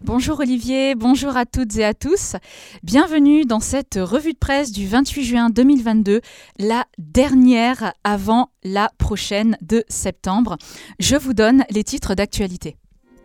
Bonjour Olivier, bonjour à toutes et à tous. Bienvenue dans cette revue de presse du 28 juin 2022, la dernière avant la prochaine de septembre. Je vous donne les titres d'actualité.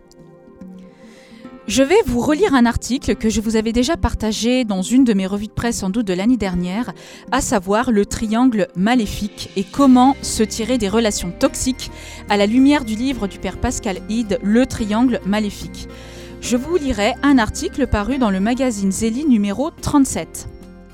Je vais vous relire un article que je vous avais déjà partagé dans une de mes revues de presse sans doute de l'année dernière, à savoir le triangle maléfique et comment se tirer des relations toxiques à la lumière du livre du père Pascal Hide, Le triangle maléfique. Je vous lirai un article paru dans le magazine Zélie numéro 37.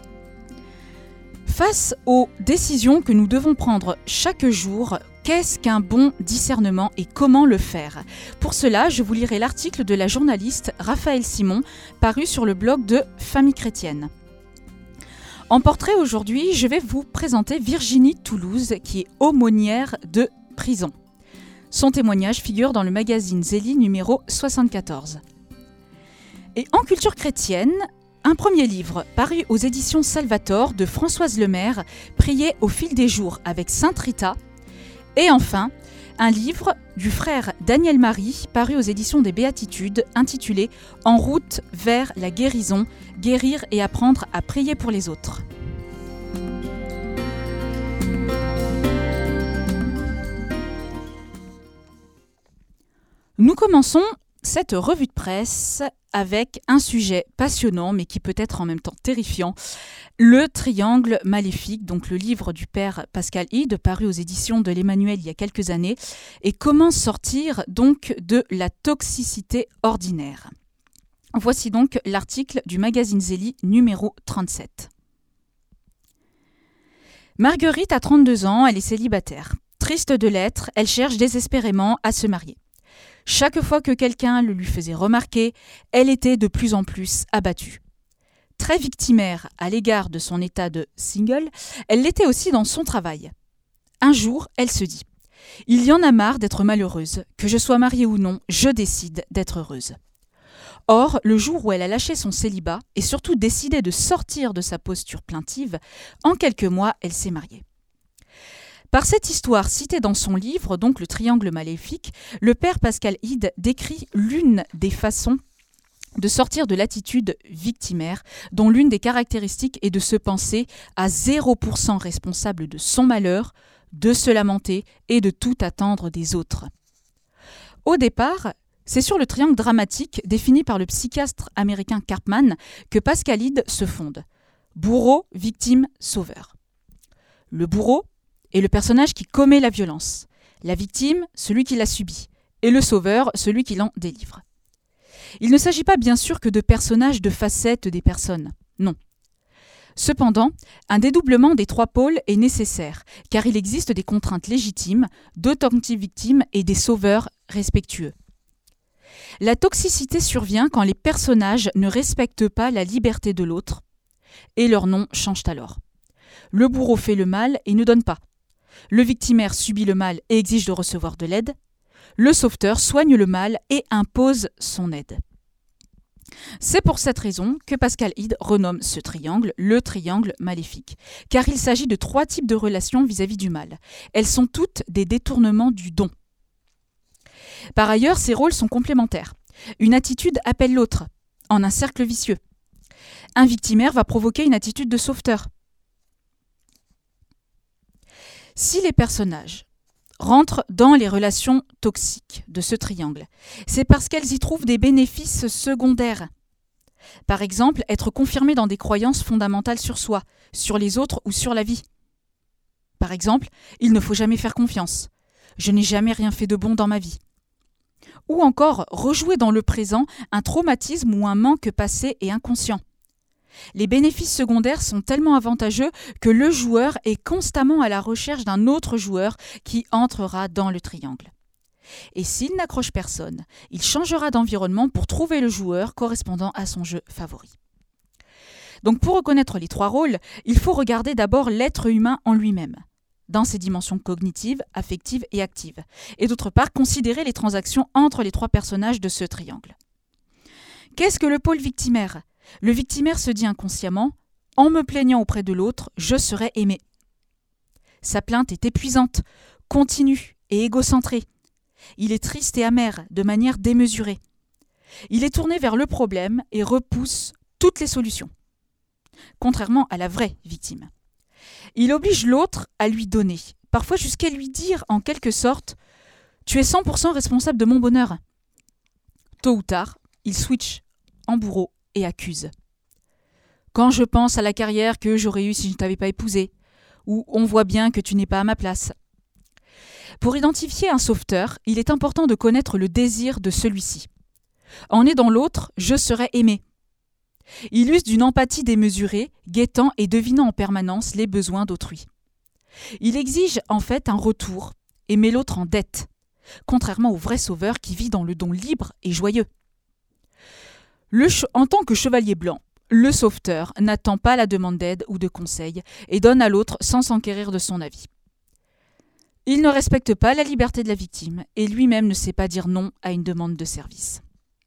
Face aux décisions que nous devons prendre chaque jour, qu'est-ce qu'un bon discernement et comment le faire ? Pour cela, je vous lirai l'article de la journaliste Raphaël Simon, paru sur le blog de Famille Chrétienne. En portrait aujourd'hui, je vais vous présenter Virginie Toulouse, qui est aumônière de prison. Son témoignage figure dans le magazine Zélie numéro 74. Et en culture chrétienne, un premier livre paru aux éditions Salvator de Françoise Lemaire, Prier au fil des jours avec Sainte Rita. Et enfin, un livre du frère Daniel Marie, paru aux éditions des Béatitudes, intitulé « En route vers la guérison, guérir et apprendre à prier pour les autres ». Nous commençons cette revue de presse avec un sujet passionnant mais qui peut être en même temps terrifiant, le triangle maléfique, donc le livre du père Pascal Hide, paru aux éditions de l'Emmanuel il y a quelques années, et comment sortir donc de la toxicité ordinaire. Voici donc l'article du magazine Zélie numéro 37. Marguerite a 32 ans, elle est célibataire. Triste de l'être, elle cherche désespérément à se marier. Chaque fois que quelqu'un le lui faisait remarquer, elle était de plus en plus abattue. Très victimaire à l'égard de son état de single, elle l'était aussi dans son travail. Un jour, elle se dit « Il y en a marre d'être malheureuse, que je sois mariée ou non, je décide d'être heureuse ». Or, le jour où elle a lâché son célibat et surtout décidé de sortir de sa posture plaintive, en quelques mois, elle s'est mariée. Par cette histoire citée dans son livre, donc le triangle maléfique, le père Pascal Hide décrit l'une des façons de sortir de l'attitude victimaire, dont l'une des caractéristiques est de se penser à 0% responsable de son malheur, de se lamenter et de tout attendre des autres. Au départ, c'est sur le triangle dramatique défini par le psychiatre américain Karpman que Pascal Hide se fonde. Bourreau, victime, sauveur. Le bourreau est le personnage qui commet la violence, la victime, celui qui l'a subie, et le sauveur, celui qui l'en délivre. Il ne s'agit pas bien sûr que de personnages de facettes des personnes, non. Cependant, un dédoublement des trois pôles est nécessaire, car il existe des contraintes légitimes, d'authentiques victimes et des sauveurs respectueux. La toxicité survient quand les personnages ne respectent pas la liberté de l'autre, et leurs noms changent alors. Le bourreau fait le mal et ne donne pas. Le victimaire subit le mal et exige de recevoir de l'aide. Le sauveteur soigne le mal et impose son aide. C'est pour cette raison que Pascal Hide renomme ce triangle le triangle maléfique, car il s'agit de trois types de relations vis-à-vis du mal. Elles sont toutes des détournements du don. Par ailleurs, ces rôles sont complémentaires. Une attitude appelle l'autre, en un cercle vicieux. Un victimaire va provoquer une attitude de sauveteur. Si les personnages rentrent dans les relations toxiques de ce triangle, c'est parce qu'elles y trouvent des bénéfices secondaires. Par exemple, être confirmé dans des croyances fondamentales sur soi, sur les autres ou sur la vie. Par exemple, il ne faut jamais faire confiance. Je n'ai jamais rien fait de bon dans ma vie. Ou encore, rejouer dans le présent un traumatisme ou un manque passé et inconscient. Les bénéfices secondaires sont tellement avantageux que le joueur est constamment à la recherche d'un autre joueur qui entrera dans le triangle. Et s'il n'accroche personne, il changera d'environnement pour trouver le joueur correspondant à son jeu favori. Donc pour reconnaître les trois rôles, il faut regarder d'abord l'être humain en lui-même, dans ses dimensions cognitives, affectives et actives, et d'autre part considérer les transactions entre les trois personnages de ce triangle. Qu'est-ce que le pôle victimaire ? Le victimaire se dit inconsciemment « En me plaignant auprès de l'autre, je serai aimé ». Sa plainte est épuisante, continue et égocentrée. Il est triste et amer, de manière démesurée. Il est tourné vers le problème et repousse toutes les solutions, contrairement à la vraie victime. Il oblige l'autre à lui donner, parfois jusqu'à lui dire en quelque sorte « Tu es 100% responsable de mon bonheur ». Tôt ou tard, il switch en bourreau et accuse. Quand je pense à la carrière que j'aurais eue si je ne t'avais pas épousée, ou on voit bien que tu n'es pas à ma place. Pour identifier un sauveteur, il est important de connaître le désir de celui-ci. En aidant l'autre, je serai aimé. Il use d'une empathie démesurée, guettant et devinant en permanence les besoins d'autrui. Il exige en fait un retour et met l'autre en dette, contrairement au vrai sauveur qui vit dans le don libre et joyeux. En tant que chevalier blanc, le sauveteur n'attend pas la demande d'aide ou de conseil et donne à l'autre sans s'enquérir de son avis. Il ne respecte pas la liberté de la victime et lui-même ne sait pas dire non à une demande de service.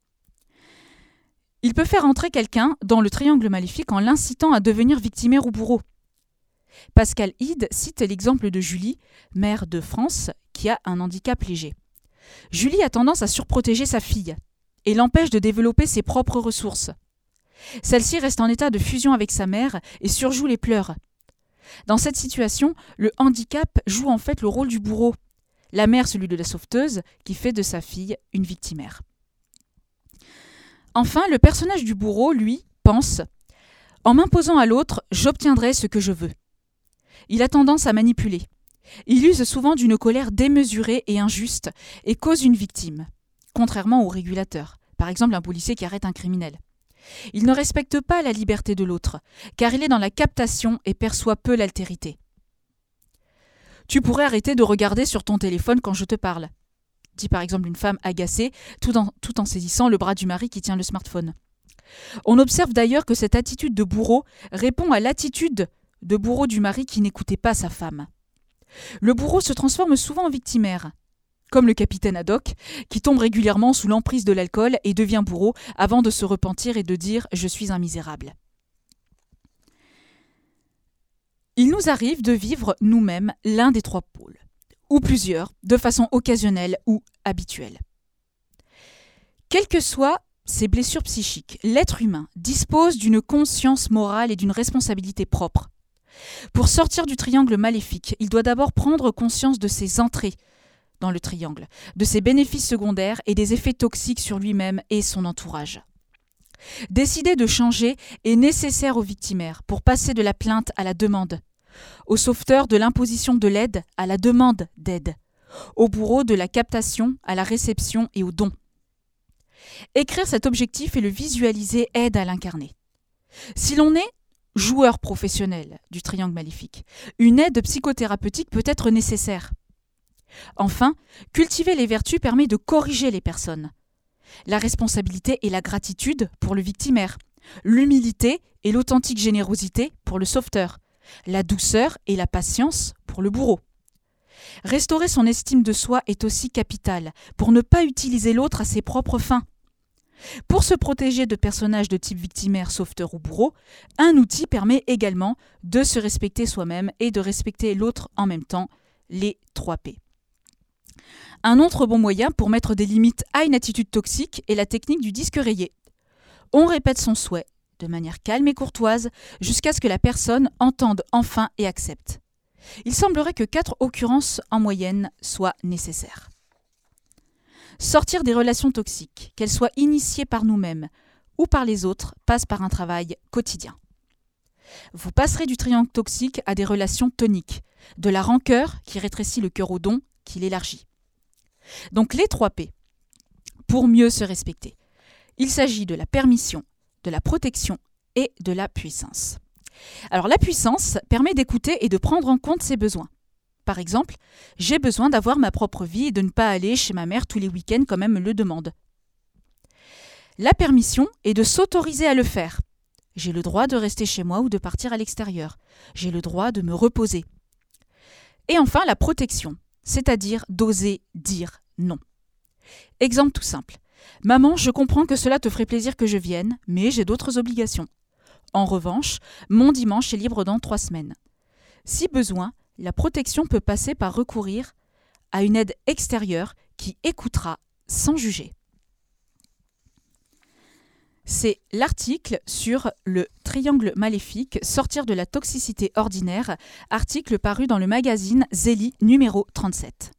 Il peut faire entrer quelqu'un dans le triangle maléfique en l'incitant à devenir victimaire ou bourreau. Pascal Hide cite l'exemple de Julie, mère de France, qui a un handicap léger. Julie a tendance à surprotéger sa fille et l'empêche de développer ses propres ressources. Celle-ci reste en état de fusion avec sa mère et surjoue les pleurs. Dans cette situation, le handicap joue en fait le rôle du bourreau, la mère celui de la sauveteuse qui fait de sa fille une victimaire. Enfin, le personnage du bourreau, lui, pense « En m'imposant à l'autre, j'obtiendrai ce que je veux ». Il a tendance à manipuler. Il use souvent d'une colère démesurée et injuste et cause une victime, contrairement au régulateur, par exemple un policier qui arrête un criminel. Il ne respecte pas la liberté de l'autre, car il est dans la captation et perçoit peu l'altérité. « Tu pourrais arrêter de regarder sur ton téléphone quand je te parle », dit par exemple une femme agacée, tout en saisissant le bras du mari qui tient le smartphone. On observe d'ailleurs que cette attitude de bourreau répond à l'attitude de bourreau du mari qui n'écoutait pas sa femme. Le bourreau se transforme souvent en victimaire, comme le capitaine Haddock, qui tombe régulièrement sous l'emprise de l'alcool et devient bourreau avant de se repentir et de dire « je suis un misérable ». Il nous arrive de vivre nous-mêmes l'un des trois pôles, ou plusieurs, de façon occasionnelle ou habituelle. Quelles que soient ces blessures psychiques, l'être humain dispose d'une conscience morale et d'une responsabilité propre. Pour sortir du triangle maléfique, il doit d'abord prendre conscience de ses entrées dans le triangle, de ses bénéfices secondaires et des effets toxiques sur lui-même et son entourage. Décider de changer est nécessaire aux victimaires pour passer de la plainte à la demande, au sauveteur de l'imposition de l'aide à la demande d'aide, au bourreau de la captation à la réception et au don. Écrire cet objectif et le visualiser aide à l'incarner. Si l'on est joueur professionnel du triangle maléfique, une aide psychothérapeutique peut être nécessaire. Enfin, cultiver les vertus permet de corriger les personnes. La responsabilité et la gratitude pour le victimaire, l'humilité et l'authentique générosité pour le sauveteur, la douceur et la patience pour le bourreau. Restaurer son estime de soi est aussi capital pour ne pas utiliser l'autre à ses propres fins. Pour se protéger de personnages de type victimaire, sauveteur ou bourreau, un outil permet également de se respecter soi-même et de respecter l'autre en même temps, les 3 P. Un autre bon moyen pour mettre des limites à une attitude toxique est la technique du disque rayé. On répète son souhait, de manière calme et courtoise, jusqu'à ce que la personne entende enfin et accepte. Il semblerait que 4 occurrences en moyenne soient nécessaires. Sortir des relations toxiques, qu'elles soient initiées par nous-mêmes ou par les autres, passe par un travail quotidien. Vous passerez du triangle toxique à des relations toniques, de la rancœur qui rétrécit le cœur au don, qui l'élargit. Donc les 3 P, pour mieux se respecter. Il s'agit de la permission, de la protection et de la puissance. Alors la puissance permet d'écouter et de prendre en compte ses besoins. Par exemple, j'ai besoin d'avoir ma propre vie et de ne pas aller chez ma mère tous les week-ends comme elle me le demande. La permission est de s'autoriser à le faire. J'ai le droit de rester chez moi ou de partir à l'extérieur. J'ai le droit de me reposer. Et enfin, la protection, c'est-à-dire d'oser dire non. Exemple tout simple. Maman, je comprends que cela te ferait plaisir que je vienne, mais j'ai d'autres obligations. En revanche, mon dimanche est libre dans 3 semaines. Si besoin, la protection peut passer par recourir à une aide extérieure qui écoutera sans juger. c'est l'article sur le triangle maléfique, sortir de la toxicité ordinaire, article paru dans le magazine Zélie numéro 37.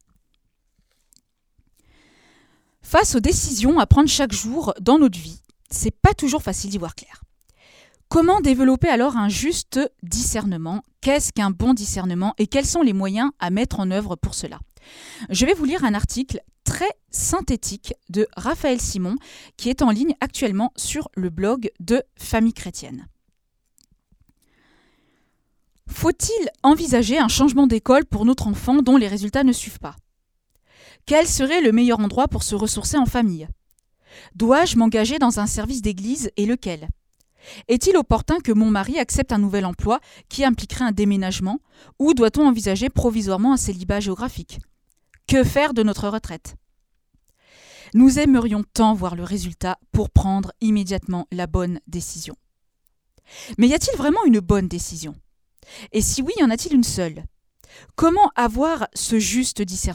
Face aux décisions à prendre chaque jour dans notre vie, c'est pas toujours facile d'y voir clair. Comment développer alors un juste discernement ? Qu'est-ce qu'un bon discernement et quels sont les moyens à mettre en œuvre pour cela ? Je vais vous lire un article très synthétique de Raphaël Simon qui est en ligne actuellement sur le blog de Famille Chrétienne. Faut-il envisager un changement d'école pour notre enfant dont les résultats ne suivent pas ? Quel serait le meilleur endroit pour se ressourcer en famille ? Dois-je m'engager dans un service d'église et lequel ? Est-il opportun que mon mari accepte un nouvel emploi qui impliquerait un déménagement ou doit-on envisager provisoirement un célibat géographique ? Que faire de notre retraite ? Nous aimerions tant voir le résultat pour prendre immédiatement la bonne décision. Mais y a-t-il vraiment une bonne décision ? Et si oui, y en a-t-il une seule ? Comment avoir ce juste discernement ?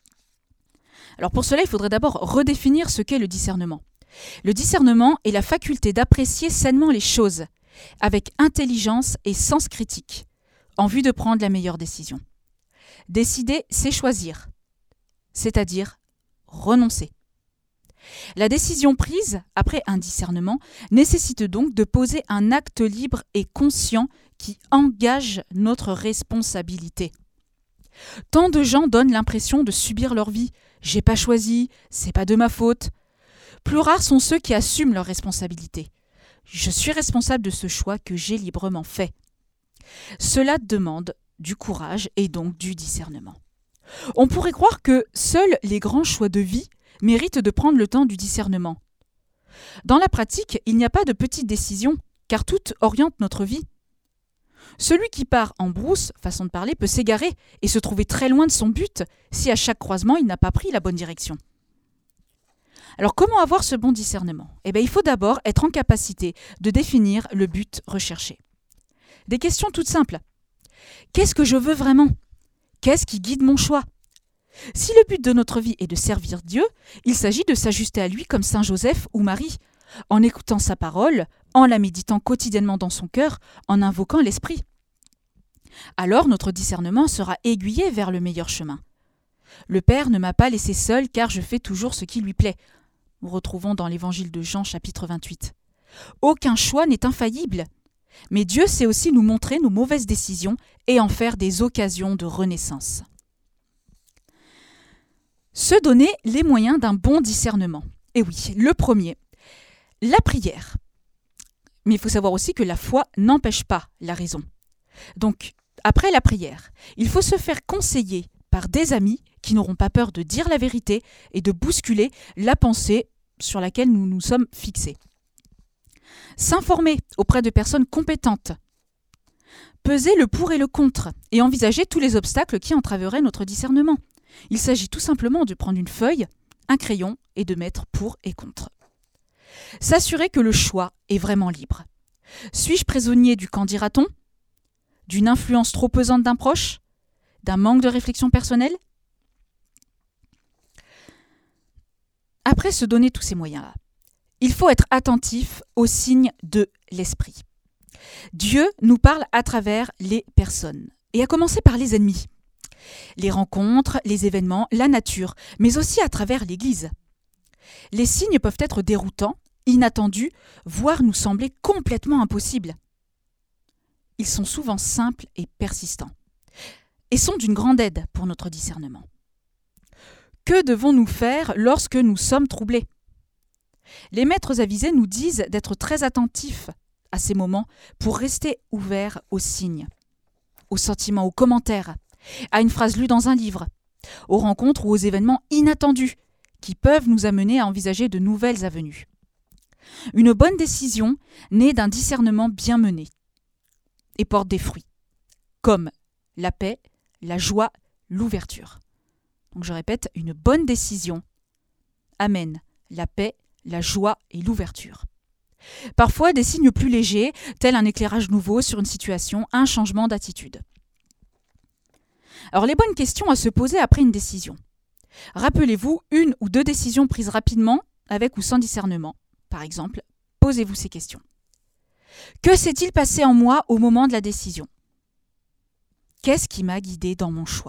Alors pour cela, il faudrait d'abord redéfinir ce qu'est le discernement. Le discernement est la faculté d'apprécier sainement les choses, avec intelligence et sens critique, en vue de prendre la meilleure décision. Décider, c'est choisir, c'est-à-dire renoncer. La décision prise après un discernement nécessite donc de poser un acte libre et conscient qui engage notre responsabilité. Tant de gens donnent l'impression de subir leur vie. J'ai pas choisi, c'est pas de ma faute. Plus rares sont ceux qui assument leurs responsabilités. Je suis responsable de ce choix que j'ai librement fait. Cela demande du courage et donc du discernement. On pourrait croire que seuls les grands choix de vie méritent de prendre le temps du discernement. Dans la pratique, il n'y a pas de petites décisions, car toutes orientent notre vie. Celui qui part en brousse, façon de parler, peut s'égarer et se trouver très loin de son but si à chaque croisement il n'a pas pris la bonne direction. Alors comment avoir ce bon discernement ? Il faut d'abord être en capacité de définir le but recherché. Des questions toutes simples. Qu'est-ce que je veux vraiment ? Qu'est-ce qui guide mon choix ? Si le but de notre vie est de servir Dieu, il s'agit de s'ajuster à lui comme Saint Joseph ou Marie, en écoutant sa parole, en la méditant quotidiennement dans son cœur, en invoquant l'Esprit. Alors notre discernement sera aiguillé vers le meilleur chemin. Le Père ne m'a pas laissé seul car je fais toujours ce qui lui plaît. Nous retrouvons dans l'évangile de Jean chapitre 28. Aucun choix n'est infaillible, mais Dieu sait aussi nous montrer nos mauvaises décisions et en faire des occasions de renaissance. Se donner les moyens d'un bon discernement. Et oui, le premier, la prière. Mais il faut savoir aussi que la foi n'empêche pas la raison. Donc, après la prière, il faut se faire conseiller par des amis qui n'auront pas peur de dire la vérité et de bousculer la pensée sur laquelle nous nous sommes fixés. S'informer auprès de personnes compétentes. Peser le pour et le contre et envisager tous les obstacles qui entraveraient notre discernement. Il s'agit tout simplement de prendre une feuille, un crayon et de mettre pour et contre. S'assurer que le choix est vraiment libre. Suis-je prisonnier du qu'en dira-t-on ? D'une influence trop pesante d'un proche ? D'un manque de réflexion personnelle ? Après se donner tous ces moyens-là, il faut être attentif aux signes de l'esprit. Dieu nous parle à travers les personnes, et à commencer par les ennemis. Les rencontres, les événements, la nature, mais aussi à travers l'Église. Les signes peuvent être déroutants, inattendus, voire nous sembler complètement impossibles. Ils sont souvent simples et persistants, et sont d'une grande aide pour notre discernement. Que devons-nous faire lorsque nous sommes troublés ? Les maîtres avisés nous disent d'être très attentifs à ces moments pour rester ouverts aux signes, aux sentiments, aux commentaires, à une phrase lue dans un livre, aux rencontres ou aux événements inattendus qui peuvent nous amener à envisager de nouvelles avenues. Une bonne décision naît d'un discernement bien mené et porte des fruits, comme la paix, la joie, l'ouverture. Donc je répète, une bonne décision amène la paix, la joie et l'ouverture. Parfois, des signes plus légers, tels un éclairage nouveau sur une situation, un changement d'attitude. Alors les bonnes questions à se poser après une décision. Rappelez-vous une ou deux décisions prises rapidement, avec ou sans discernement. Par exemple, Posez-vous ces questions. Que s'est-il passé en moi au moment de la décision ? Qu'est-ce qui m'a guidé dans mon choix ?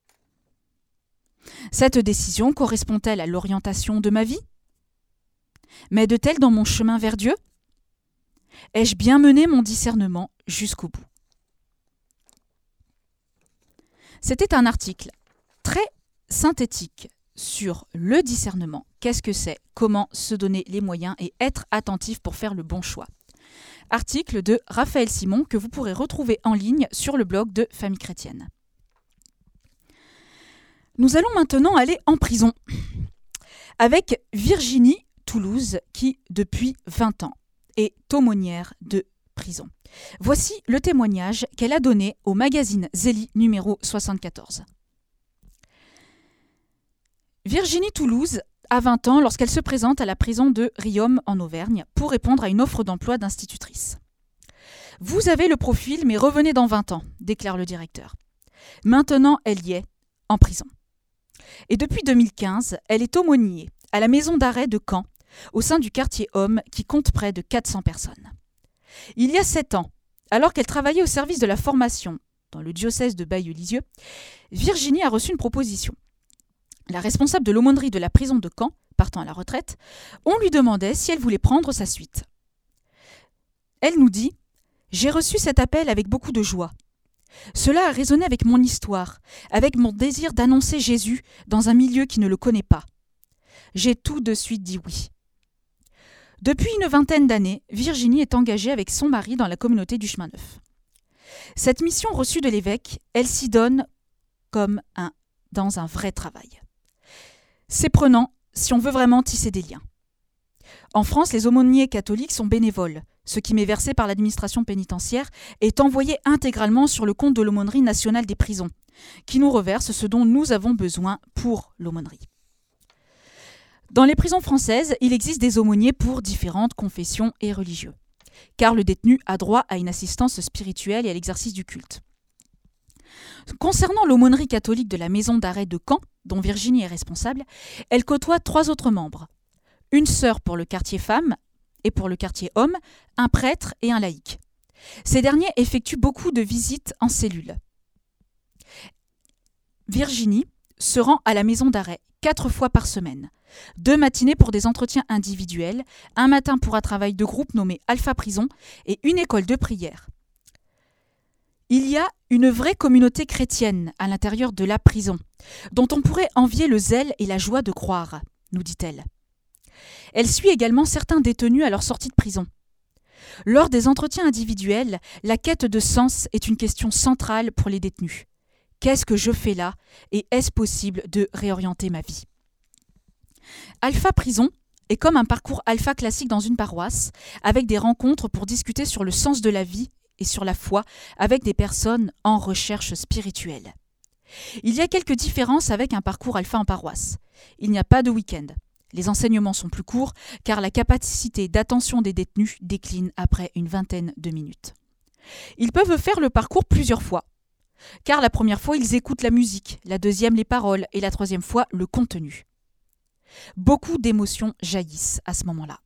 Cette décision correspond-elle à l'orientation de ma vie ? M'aide-t-elle dans mon chemin vers Dieu ? Ai-je bien mené mon discernement jusqu'au bout ? C'était un article très synthétique sur le discernement. Qu'est-ce que c'est ? Comment se donner les moyens et être attentif pour faire le bon choix ? Article de Raphaël Simon que vous pourrez retrouver en ligne sur le blog de Famille Chrétienne. Nous allons maintenant aller en prison avec Virginie Toulouse qui, depuis 20 ans, est aumônière de prison. Voici le témoignage qu'elle a donné au magazine Zélie numéro 74. Virginie Toulouse a 20 ans lorsqu'elle se présente à la prison de Riom en Auvergne pour répondre à une offre d'emploi d'institutrice. « Vous avez le profil, mais revenez dans 20 ans », déclare le directeur. Maintenant, elle y est, en prison. Et depuis 2015, elle est aumônier à la maison d'arrêt de Caen, au sein du quartier Homme, qui compte près de 400 personnes. Il y a 7 ans, alors qu'elle travaillait au service de la formation dans le diocèse de Bayeux-Lisieux, Virginie a reçu une proposition. La responsable de l'aumônerie de la prison de Caen, partant à la retraite, on lui demandait si elle voulait prendre sa suite. Elle nous dit « J'ai reçu cet appel avec beaucoup de joie. Cela a résonné avec mon histoire, avec mon désir d'annoncer Jésus dans un milieu qui ne le connaît pas. J'ai tout de suite dit oui. » Depuis une 20aine d'années, Virginie est engagée avec son mari dans la communauté du Chemin Neuf. Cette mission reçue de l'évêque, elle s'y donne comme dans un vrai travail. C'est prenant si on veut vraiment tisser des liens. En France, les aumôniers catholiques sont bénévoles. Ce qui m'est versé par l'administration pénitentiaire est envoyé intégralement sur le compte de l'aumônerie nationale des prisons, qui nous reverse ce dont nous avons besoin pour l'aumônerie. Dans les prisons françaises, il existe des aumôniers pour différentes confessions et religieux, car le détenu a droit à une assistance spirituelle et à l'exercice du culte. Concernant l'aumônerie catholique de la maison d'arrêt de Caen, dont Virginie est responsable, elle côtoie 3 autres membres. Une sœur pour le quartier femmes et pour le quartier hommes, un prêtre et un laïc. Ces derniers effectuent beaucoup de visites en cellule. Virginie se rend à la maison d'arrêt 4 fois par semaine. 2 matinées pour des entretiens individuels, un matin pour un travail de groupe nommé Alpha Prison et une école de prière. Il y a une vraie communauté chrétienne à l'intérieur de la prison, dont on pourrait envier le zèle et la joie de croire, nous dit-elle. Elle suit également certains détenus à leur sortie de prison. Lors des entretiens individuels, la quête de sens est une question centrale pour les détenus. Qu'est-ce que je fais là et est-ce possible de réorienter ma vie ? Alpha Prison est comme un parcours alpha classique dans une paroisse, avec des rencontres pour discuter sur le sens de la vie et sur la foi avec des personnes en recherche spirituelle. Il y a quelques différences avec un parcours alpha en paroisse. Il n'y a pas de week-end. Les enseignements sont plus courts car la capacité d'attention des détenus décline après une 20aine de minutes. Ils peuvent faire le parcours plusieurs fois, car la première fois ils écoutent la musique, la deuxième les paroles et la troisième fois le contenu. Beaucoup d'émotions jaillissent à ce moment-là.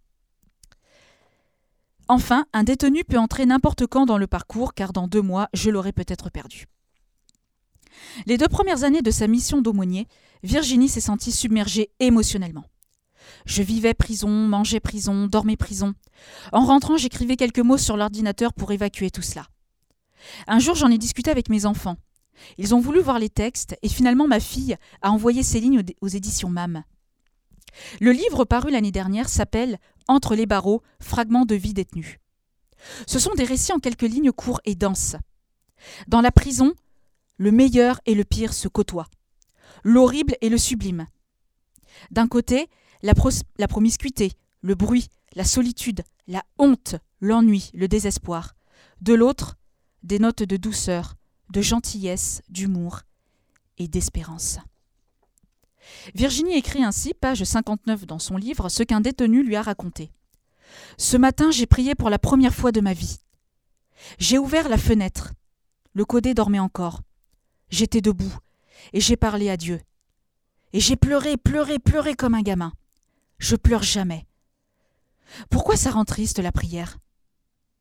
Enfin, un détenu peut entrer n'importe quand dans le parcours car dans 2 mois, je l'aurais peut-être perdu. Les 2 premières années de sa mission d'aumônier, Virginie s'est sentie submergée émotionnellement. Je vivais prison, mangeais prison, dormais prison. En rentrant, j'écrivais quelques mots sur l'ordinateur pour évacuer tout cela. Un jour, j'en ai discuté avec mes enfants. Ils ont voulu voir les textes et finalement ma fille a envoyé ces lignes aux éditions MAM. Le livre paru l'année dernière s'appelle « Entre les barreaux, fragments de vie détenue ». Ce sont des récits en quelques lignes courts et denses. Dans la prison, le meilleur et le pire se côtoient. L'horrible et le sublime. D'un côté, la promiscuité, le bruit, la solitude, la honte, l'ennui, le désespoir. De l'autre, des notes de douceur, de gentillesse, d'humour et d'espérance. Virginie écrit ainsi, page 59 dans son livre, ce qu'un détenu lui a raconté. « Ce matin, j'ai prié pour la première fois de ma vie. J'ai ouvert la fenêtre. Le caudé dormait encore. J'étais debout et j'ai parlé à Dieu. Et j'ai pleuré comme un gamin. Je pleure jamais. Pourquoi ça rend triste la prière ? Tristesse ?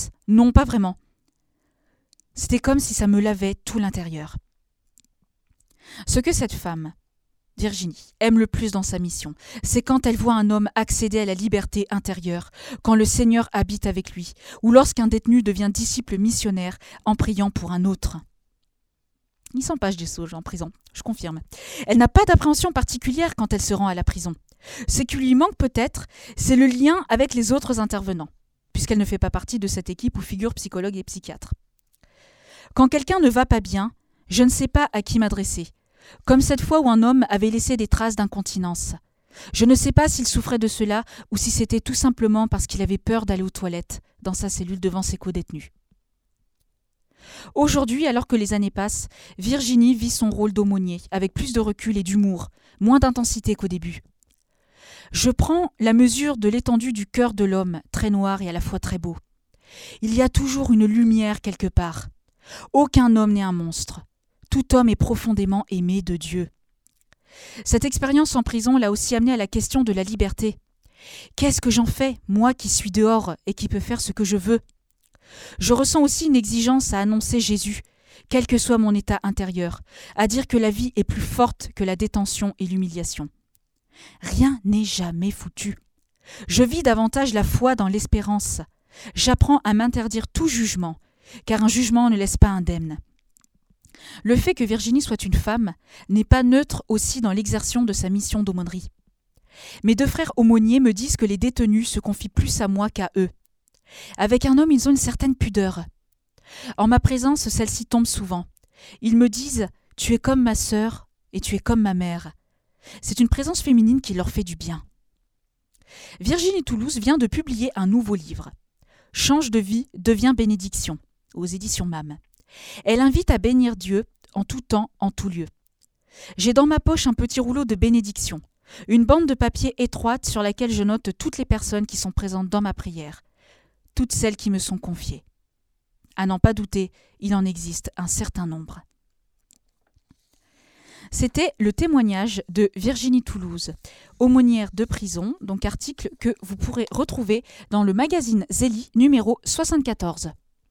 Non, pas vraiment. C'était comme si ça me lavait tout l'intérieur. Ce que cette femme, Virginie, aime le plus dans sa mission, c'est quand elle voit un homme accéder à la liberté intérieure, quand le Seigneur habite avec lui, ou lorsqu'un détenu devient disciple missionnaire en priant pour un autre. Il s'empêche des sauges en prison, je confirme. Elle n'a pas d'appréhension particulière quand elle se rend à la prison. Ce qui lui manque peut-être, c'est le lien avec les autres intervenants, puisqu'elle ne fait pas partie de cette équipe où figurent psychologues et psychiatres. Quand quelqu'un ne va pas bien, je ne sais pas à qui m'adresser, comme cette fois où un homme avait laissé des traces d'incontinence. Je ne sais pas s'il souffrait de cela ou si c'était tout simplement parce qu'il avait peur d'aller aux toilettes dans sa cellule devant ses codétenus. Aujourd'hui, alors que les années passent, Virginie vit son rôle d'aumônier avec plus de recul et d'humour, moins d'intensité qu'au début. Je prends la mesure de l'étendue du cœur de l'homme, très noir et à la fois très beau. Il y a toujours une lumière quelque part. Aucun homme n'est un monstre. Tout homme est profondément aimé de Dieu. Cette expérience en prison l'a aussi amené à la question de la liberté. Qu'est-ce que j'en fais, moi qui suis dehors et qui peux faire ce que je veux ? Je ressens aussi une exigence à annoncer Jésus, quel que soit mon état intérieur, à dire que la vie est plus forte que la détention et l'humiliation. Rien n'est jamais foutu. Je vis davantage la foi dans l'espérance. J'apprends à m'interdire tout jugement, car un jugement ne laisse pas indemne. Le fait que Virginie soit une femme n'est pas neutre aussi dans l'exercice de sa mission d'aumônerie. Mes deux frères aumôniers me disent que les détenus se confient plus à moi qu'à eux. Avec un homme, ils ont une certaine pudeur. En ma présence, celle-ci tombe souvent. Ils me disent « Tu es comme ma sœur et tu es comme ma mère ». C'est une présence féminine qui leur fait du bien. Virginie Toulouse vient de publier un nouveau livre. « Change de vie, devient bénédiction » aux éditions MAM. Elle invite à bénir Dieu en tout temps, en tout lieu. J'ai dans ma poche un petit rouleau de bénédiction, une bande de papier étroite sur laquelle je note toutes les personnes qui sont présentes dans ma prière, toutes celles qui me sont confiées. À n'en pas douter, il en existe un certain nombre. C'était le témoignage de Virginie Toulouse, aumônière de prison, donc article que vous pourrez retrouver dans le magazine Zélie numéro 74.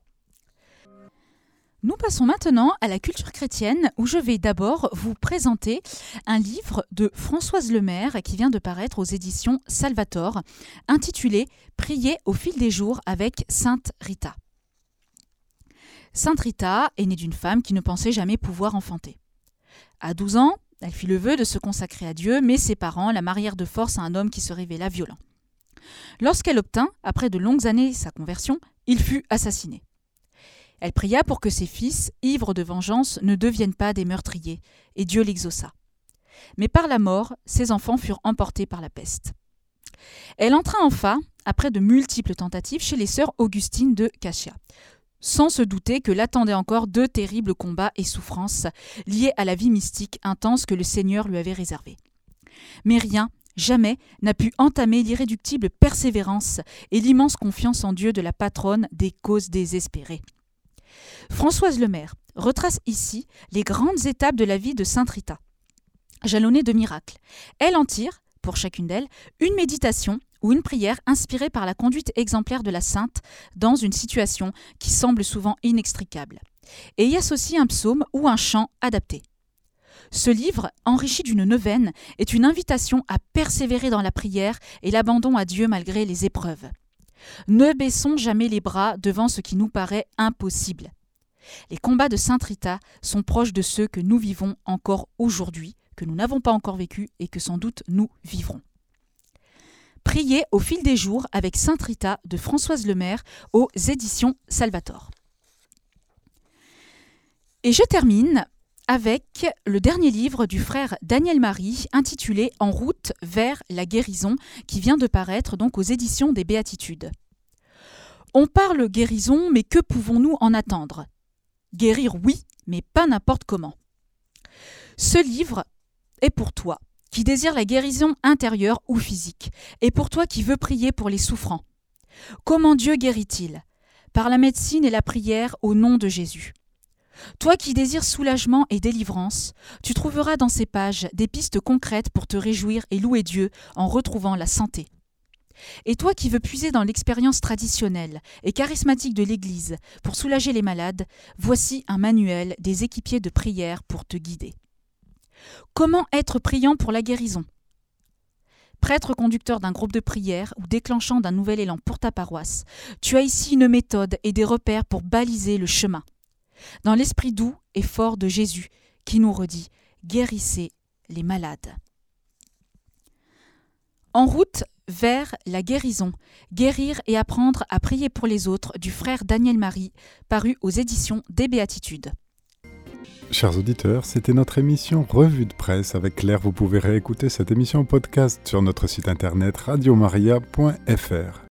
Nous passons maintenant à la culture chrétienne où je vais d'abord vous présenter un livre de Françoise Lemaire qui vient de paraître aux éditions Salvator, intitulé « Prier au fil des jours avec Sainte Rita ». Sainte Rita est née d'une femme qui ne pensait jamais pouvoir enfanter. À 12 ans, elle fit le vœu de se consacrer à Dieu, mais ses parents la marièrent de force à un homme qui se révéla violent. Lorsqu'elle obtint, après de longues années, sa conversion, il fut assassiné. Elle pria pour que ses fils, ivres de vengeance, ne deviennent pas des meurtriers, et Dieu l'exauça. Mais par la mort, ses enfants furent emportés par la peste. Elle entra enfin, après de multiples tentatives, chez les sœurs Augustines de Cascia, sans se douter que l'attendaient encore de terribles combats et souffrances liés à la vie mystique intense que le Seigneur lui avait réservée. Mais rien, jamais, n'a pu entamer l'irréductible persévérance et l'immense confiance en Dieu de la patronne des causes désespérées. Françoise Lemaire retrace ici les grandes étapes de la vie de Sainte Rita, jalonnées de miracles. Elle en tire, pour chacune d'elles, une méditation ou une prière inspirée par la conduite exemplaire de la sainte dans une situation qui semble souvent inextricable, et y associe un psaume ou un chant adapté. Ce livre, enrichi d'une neuvaine, est une invitation à persévérer dans la prière et l'abandon à Dieu malgré les épreuves. Ne baissons jamais les bras devant ce qui nous paraît impossible. Les combats de Sainte Rita sont proches de ceux que nous vivons encore aujourd'hui, que nous n'avons pas encore vécu et que sans doute nous vivrons. Prier au fil des jours avec Sainte Rita de Françoise Lemaire aux éditions Salvator. Et je termine avec le dernier livre du frère Daniel Marie intitulé « En route vers la guérison » qui vient de paraître donc aux éditions des Béatitudes. On parle guérison, mais que pouvons-nous en attendre ? Guérir, oui, mais pas n'importe comment. Ce livre est pour toi qui désire la guérison intérieure ou physique, et pour toi qui veux prier pour les souffrants. Comment Dieu guérit-il ? Par la médecine et la prière au nom de Jésus. Toi qui désires soulagement et délivrance, tu trouveras dans ces pages des pistes concrètes pour te réjouir et louer Dieu en retrouvant la santé. Et toi qui veux puiser dans l'expérience traditionnelle et charismatique de l'Église pour soulager les malades, voici un manuel des équipiers de prière pour te guider. Comment être priant pour la guérison ? Prêtre conducteur d'un groupe de prière ou déclenchant d'un nouvel élan pour ta paroisse, tu as ici une méthode et des repères pour baliser le chemin. Dans l'esprit doux et fort de Jésus, qui nous redit « Guérissez les malades ». En route vers la guérison, guérir et apprendre à prier pour les autres du frère Daniel Marie, paru aux éditions des Béatitudes. Chers auditeurs, c'était notre émission Revue de presse avec Claire. Vous pouvez réécouter cette émission en podcast sur notre site internet radiomaria.fr.